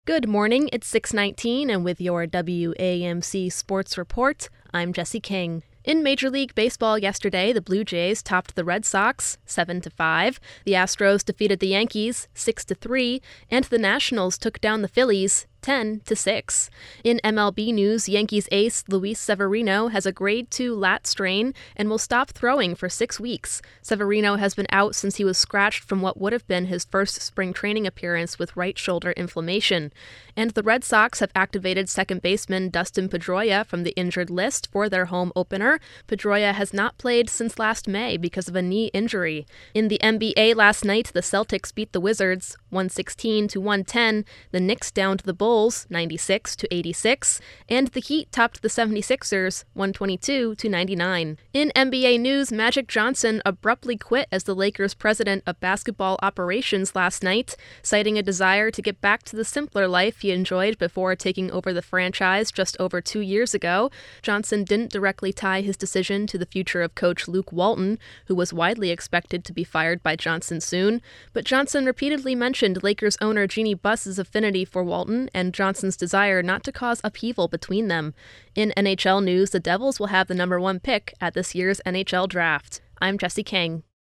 Good morning, it's 6:19, and with your WAMC Sports Report, I'm Jesse King. In Major League Baseball yesterday, the Blue Jays topped the Red Sox 7-5, the Astros defeated the Yankees 6-3, and the Nationals took down the Phillies 10-6. In MLB news, Yankees ace Luis Severino has a grade 2 lat strain and will stop throwing for 6 weeks. Severino has been out since he was scratched from what would have been his first spring training appearance with right shoulder inflammation. And the Red Sox have activated second baseman Dustin Pedroia from the injured list for their home opener. Pedroia has not played since last May because of a knee injury. In the NBA last night, the Celtics beat the Wizards 116-110, the Knicks downed the Bulls 96-86, and the Heat topped the 76ers 122-99. In NBA news, Magic Johnson abruptly quit as the Lakers' president of basketball operations last night, citing a desire to get back to the simpler life he enjoyed before taking over the franchise just over 2 years ago. Johnson didn't directly tie his decision to the future of coach Luke Walton, who was widely expected to be fired by Johnson soon, but Johnson repeatedly mentioned Lakers owner Jeannie Buss's affinity for Walton and Johnson's desire not to cause upheaval between them. In NHL news, the Devils will have the number 1 pick at this year's NHL draft. I'm Jesse King.